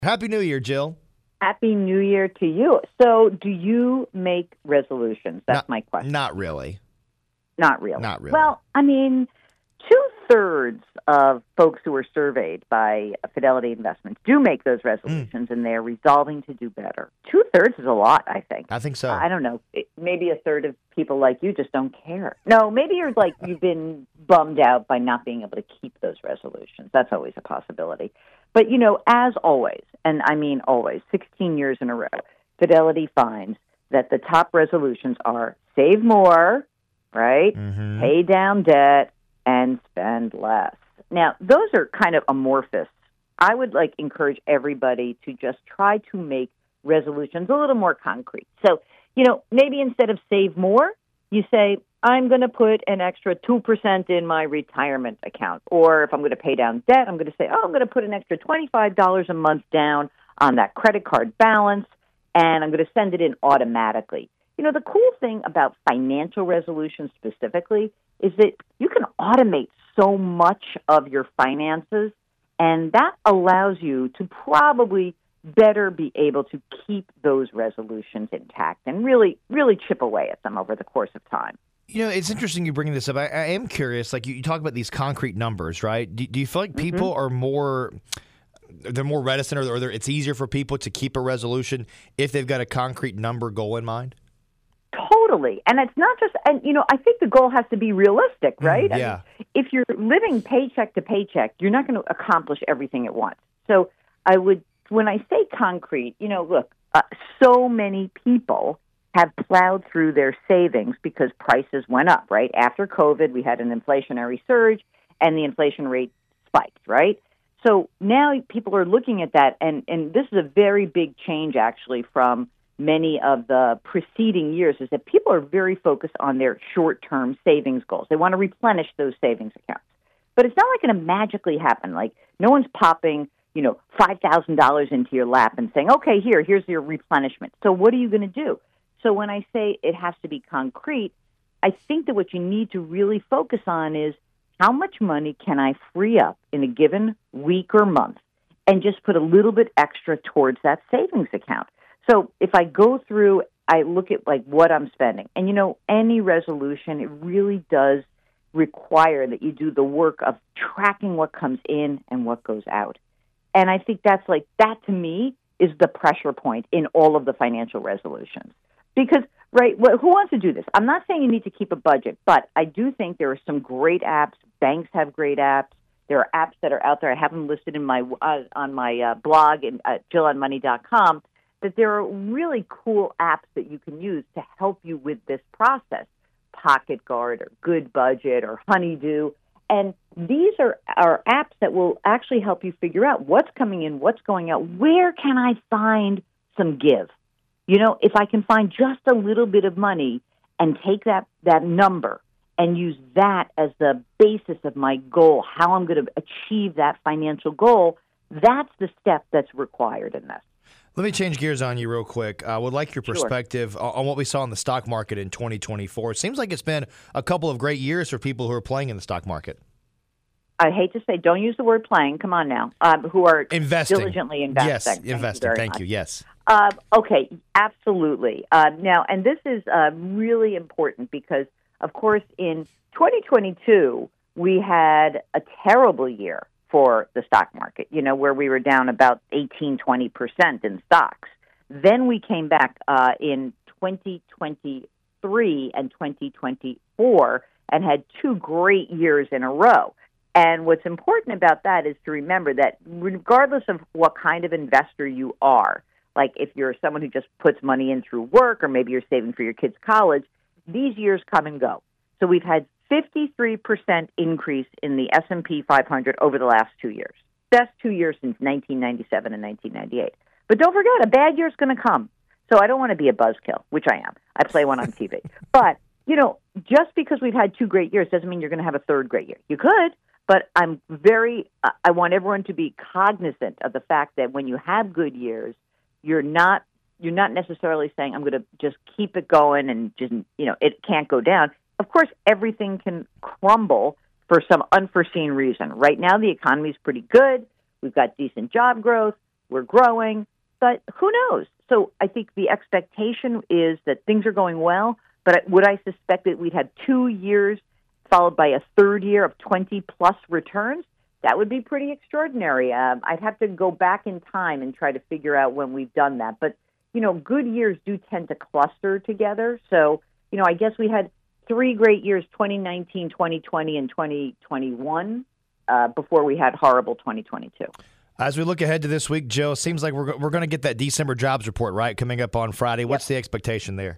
Happy New Year, Jill. Happy New Year to you. So, do you make resolutions? That's my question. Not really. Not really. Not really. Well, I mean, 2/3 of folks who were surveyed by Fidelity Investments do make those resolutions, and they're resolving to do better. 2/3 is a lot, I think. I think so. I don't know. Maybe a third of people like you just don't care. No, maybe you've been bummed out by not being able to keep those resolutions. That's always a possibility. But, as always, and I mean always, 16 years in a row, Fidelity finds that the top resolutions are save more, right? Mm-hmm. Pay down debt, and spend less. Now, those are kind of amorphous. I would encourage everybody to just try to make resolutions a little more concrete. So, maybe instead of save more, you say, I'm going to put an extra 2% in my retirement account. Or if I'm going to pay down debt, I'm going to say, I'm going to put an extra $25 a month down on that credit card balance, and I'm going to send it in automatically. The cool thing about financial resolutions specifically is that you can automate so much of your finances, and that allows you to probably better be able to keep those resolutions intact and really, really chip away at them over the course of time. It's interesting you bringing this up. I am curious. You talk about these concrete numbers, right? Do you feel like people are more reticent, or it's easier for people to keep a resolution if they've got a concrete number goal in mind? Totally. And it's not just, and I think the goal has to be realistic, right? Yeah. I mean, if you're living paycheck to paycheck, you're not going to accomplish everything at once. So when I say concrete, look, so many people have plowed through their savings because prices went up, right? After COVID, we had an inflationary surge and the inflation rate spiked, right? So now people are looking at that, and this is a very big change actually from many of the preceding years, is that people are very focused on their short-term savings goals. They want to replenish those savings accounts. But it's not going to magically happen. No one's popping, $5,000 into your lap and saying, okay, here's your replenishment. So what are you going to do? So when I say it has to be concrete, I think that what you need to really focus on is how much money can I free up in a given week or month and just put a little bit extra towards that savings account. So if I go through, I look at what I'm spending. And, any resolution, it really does require that you do the work of tracking what comes in and what goes out. And I think that to me is the pressure point in all of the financial resolutions. Because, right, who wants to do this? I'm not saying you need to keep a budget, but I do think there are some great apps. Banks have great apps. There are apps that are out there. I have them listed in my on my blog at jillonmoney.com. That there are really cool apps that you can use to help you with this process. Pocket Guard or Good Budget or Honeydew. And these are apps that will actually help you figure out what's coming in, what's going out. Where can I find some give? If I can find just a little bit of money and take that number and use that as the basis of my goal, how I'm going to achieve that financial goal, that's the step that's required in this. Let me change gears on you real quick. I would like your perspective on what we saw in the stock market in 2024. It seems like it's been a couple of great years for people who are playing in the stock market. I hate to say, don't use the word playing. Come on now. Who are investing. Diligently investing. Yes, investing. Thank you. Yes. Okay, absolutely. Now, and this is really important because, of course, in 2022, we had a terrible year for the stock market, where we were down about 18-20% in stocks. Then we came back in 2023 and 2024 and had two great years in a row. And what's important about that is to remember that regardless of what kind of investor you are, like if you're someone who just puts money in through work or maybe you're saving for your kids' college, these years come and go. So we've had 53% increase in the S&P 500 over the last 2 years. Best 2 years since 1997 and 1998. But don't forget, a bad year's going to come. So I don't want to be a buzzkill, which I am. I play one on TV. But, just because we've had 2 great years doesn't mean you're going to have a third great year. You could, but I want everyone to be cognizant of the fact that when you have good years, you're not necessarily saying, I'm going to just keep it going and just, it can't go down. Of course, everything can crumble for some unforeseen reason. Right now, the economy is pretty good. We've got decent job growth. we're growing, but who knows? So I think the expectation is that things are going well, but would I suspect that we'd had 2 years followed by a third year of 20-plus returns? That would be pretty extraordinary. I'd have to go back in time and try to figure out when we've done that. But, good years do tend to cluster together. So, I guess we had 3 great years, 2019, 2020, and 2021, before we had horrible 2022. As we look ahead to this week, Jill, it seems like we're going to get that December jobs report, right, coming up on Friday. What's the expectation there?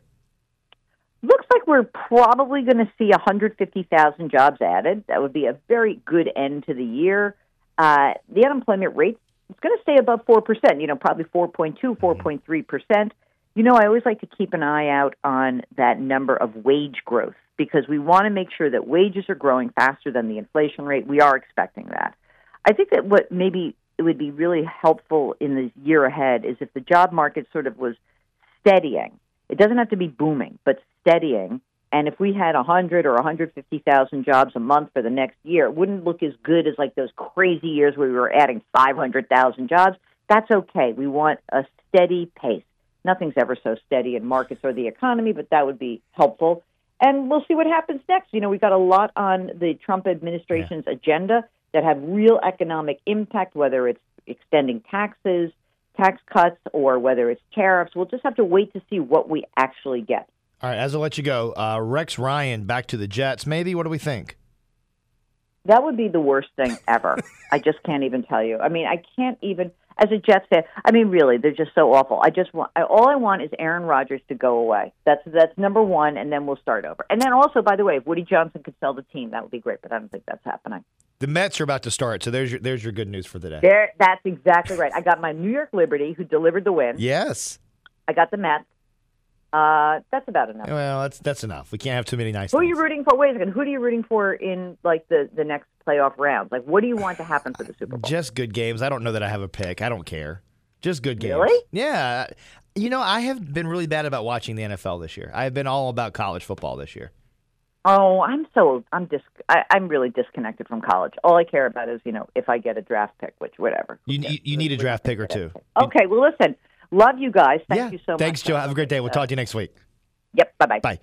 Looks like we're probably going to see 150,000 jobs added. That would be a very good end to the year. The unemployment rate is going to stay above 4%, probably 4.2, 4.3%. I always like to keep an eye out on that number of wage growth because we want to make sure that wages are growing faster than the inflation rate. We are expecting that. I think that what maybe it would be really helpful in the year ahead is if the job market sort of was steadying. It doesn't have to be booming, but steadying. And if we had 100 or 150,000 jobs a month for the next year, it wouldn't look as good as like those crazy years where we were adding 500,000 jobs. That's okay. We want a steady pace. Nothing's ever so steady in markets or the economy, but that would be helpful. And we'll see what happens next. We've got a lot on the Trump administration's agenda that have real economic impact, whether it's extending taxes, tax cuts, or whether it's tariffs. We'll just have to wait to see what we actually get. All right, as I let you go, Rex Ryan back to the Jets. Maybe, what do we think? That would be the worst thing ever. I just can't even tell you. I can't even, as a Jets fan, really, they're just so awful. All I want is Aaron Rodgers to go away. That's number one, and then we'll start over. And then also, by the way, if Woody Johnson could sell the team, that would be great, but I don't think that's happening. The Mets are about to start, so there's your good news for the day. That's exactly right. I got my New York Liberty, who delivered the win. Yes. I got the Mets. That's about enough. Well, that's enough. We can't have too many nice Who things. are you rooting for? Wait a second. Who are you rooting for in the next playoff rounds? Like, what do you want to happen for the Super Bowl? Just good games. I don't know that I have a pick. I don't care. Just good games. Really? Yeah. I have been really bad about watching the NFL this year. I have been all about college football this year. Oh, I'm really disconnected from college. All I care about is, if I get a draft pick, which whatever. You need a draft pick or two. Okay, well, listen. Love you guys. Thank you so much. Thanks, Joe. Have a great day. We'll talk to you next week. Yep. Bye-bye. Bye.